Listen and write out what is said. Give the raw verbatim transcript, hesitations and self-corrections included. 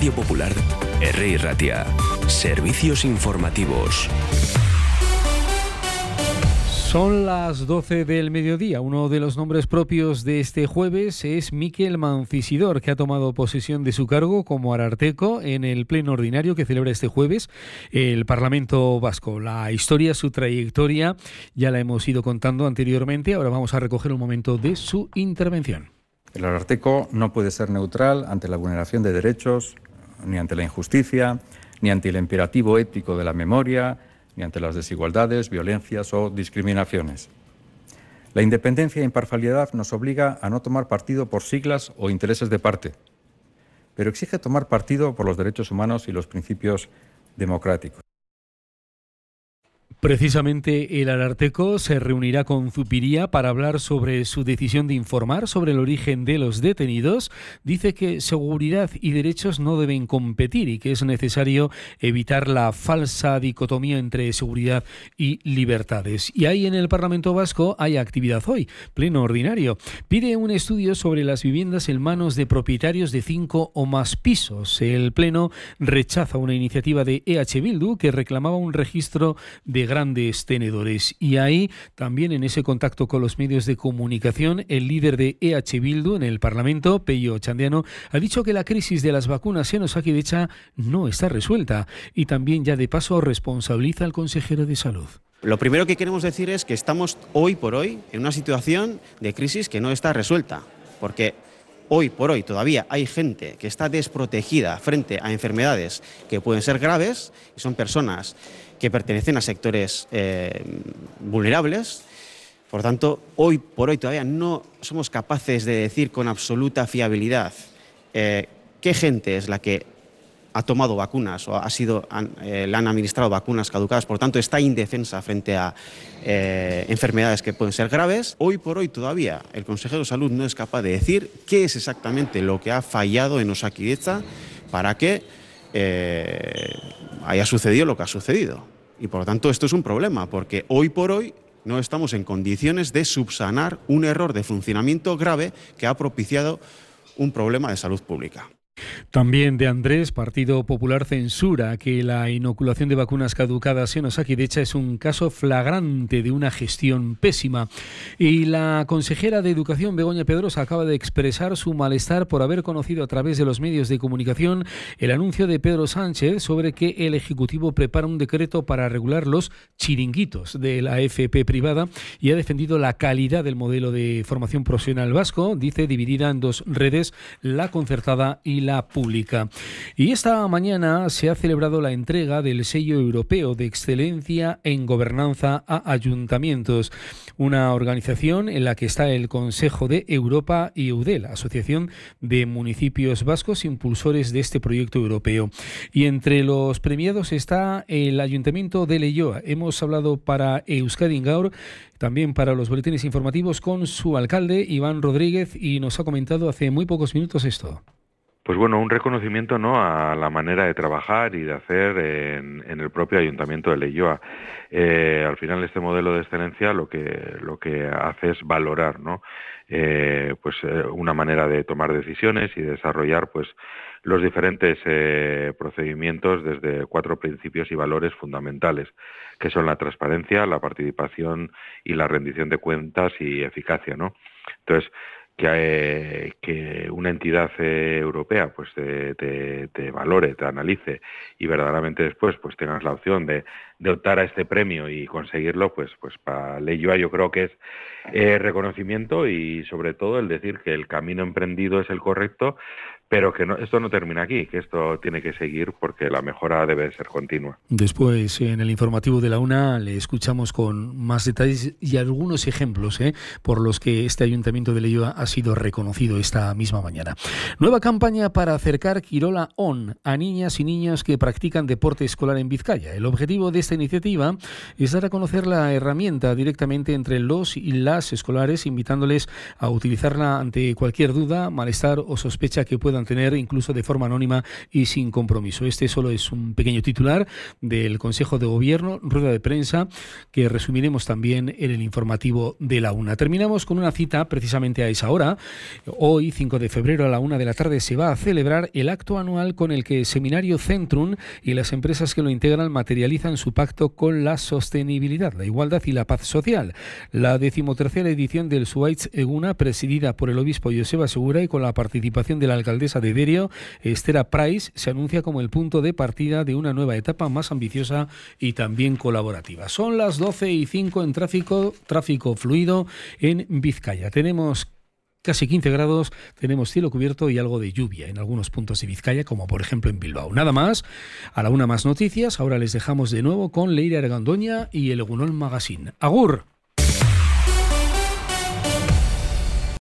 Radio Popular, R. Ratia. Servicios informativos. Son las doce del mediodía. Uno de los nombres propios de este jueves es Mikel Mancisidor, que ha tomado posesión de su cargo como ararteko en el pleno ordinario que celebra este jueves el Parlamento Vasco. La historia, su trayectoria, ya la hemos ido contando anteriormente. Ahora vamos a recoger un momento de su intervención. El ararteko no puede ser neutral ante la vulneración de derechos, ni ante la injusticia, ni ante el imperativo ético de la memoria, ni ante las desigualdades, violencias o discriminaciones. La independencia e imparcialidad nos obliga a no tomar partido por siglas o intereses de parte, pero exige tomar partido por los derechos humanos y los principios democráticos. Precisamente el ararteko se reunirá con Zupiria para hablar sobre su decisión de informar sobre el origen de los detenidos. Dice que seguridad y derechos no deben competir y que es necesario evitar la falsa dicotomía entre seguridad y libertades. Y ahí en el Parlamento Vasco hay actividad hoy, pleno ordinario. Pide un estudio sobre las viviendas en manos de propietarios de cinco o más pisos. El pleno rechaza una iniciativa de E H Bildu que reclamaba un registro de grandes tenedores. Y ahí, también en ese contacto con los medios de comunicación, el líder de E H Bildu en el Parlamento, Pello Chandiano, ha dicho que la crisis de las vacunas en Osakidetza no está resuelta y también ya de paso responsabiliza al consejero de Salud. Lo primero que queremos decir es que estamos hoy por hoy en una situación de crisis que no está resuelta, porque hoy por hoy todavía hay gente que está desprotegida frente a enfermedades que pueden ser graves y son personas que pertenecen a sectores eh, vulnerables. Por tanto, hoy por hoy todavía no somos capaces de decir con absoluta fiabilidad eh, qué gente es la que ha tomado vacunas o ha sido, han, eh, le han administrado vacunas caducadas, por tanto está indefensa frente a eh, enfermedades que pueden ser graves. Hoy por hoy todavía el consejero de Salud no es capaz de decir qué es exactamente lo que ha fallado en Osakidetza para que eh, haya sucedido lo que ha sucedido. Y por lo tanto esto es un problema, porque hoy por hoy no estamos en condiciones de subsanar un error de funcionamiento grave que ha propiciado un problema de salud pública. También de Andrés, Partido Popular, censura que la inoculación de vacunas caducadas en Osakidetza es un caso flagrante de una gestión pésima. Y la consejera de Educación, Begoña Pedrosa, acaba de expresar su malestar por haber conocido a través de los medios de comunicación el anuncio de Pedro Sánchez sobre que el Ejecutivo prepara un decreto para regular los chiringuitos de la F P privada y ha defendido la calidad del modelo de formación profesional vasco, dice, dividida en dos redes, la concertada y la la pública. Y esta mañana se ha celebrado la entrega del sello europeo de excelencia en gobernanza a ayuntamientos, una organización en la que está el Consejo de Europa y EUDEL, Asociación de Municipios Vascos, impulsores de este proyecto europeo. Y entre los premiados está el Ayuntamiento de Leioa. Hemos hablado para Euskadi Gaur, también para los boletines informativos, con su alcalde, Iván Rodríguez, y nos ha comentado hace muy pocos minutos esto. Pues bueno, un reconocimiento, ¿no?, a la manera de trabajar y de hacer en, en el propio Ayuntamiento de Leioa. Eh, al final este modelo de excelencia lo que lo que hace es valorar, ¿no?, eh, pues eh, una manera de tomar decisiones y desarrollar pues los diferentes eh, procedimientos desde cuatro principios y valores fundamentales, que son la transparencia, la participación y la rendición de cuentas y eficacia, ¿no? Entonces, que, eh, que una entidad eh, europea pues te, te, te valore, te analice y verdaderamente después pues tengas la opción de, de optar a este premio y conseguirlo, pues pues para Leioa yo creo que es eh, reconocimiento y sobre todo el decir que el camino emprendido es el correcto, pero que no, esto no termina aquí, que esto tiene que seguir porque la mejora debe ser continua. Después, en el informativo de la UNA, le escuchamos con más detalles y algunos ejemplos ¿eh? por los que este Ayuntamiento de Leioa ha sido reconocido esta misma mañana. Nueva campaña para acercar Kirola On a niñas y niños que practican deporte escolar en Vizcaya. El objetivo de esta iniciativa es dar a conocer la herramienta directamente entre los y las escolares, invitándoles a utilizarla ante cualquier duda, malestar o sospecha que puedan puedan tener incluso de forma anónima y sin compromiso. Este solo es un pequeño titular del Consejo de Gobierno, rueda de prensa, que resumiremos también en el informativo de la una. Terminamos con una cita precisamente a esa hora. Hoy, cinco de febrero, a la una de la tarde, se va a celebrar el acto anual con el que Seminario Centrum y las empresas que lo integran materializan su pacto con la sostenibilidad, la igualdad y la paz social. La decimotercera edición del Zuaitz Eguna, presidida por el obispo Joseba Segura y con la participación de la alcaldesa de Derio, Estera Price, se anuncia como el punto de partida de una nueva etapa más ambiciosa y también colaborativa. Son las doce y cinco en tráfico, tráfico fluido en Vizcaya. Tenemos casi quince grados, tenemos cielo cubierto y algo de lluvia en algunos puntos de Vizcaya, como por ejemplo en Bilbao. Nada más, a la una más noticias. Ahora les dejamos de nuevo con Leire Argandoña y el Egunon Magazine. ¡Agur!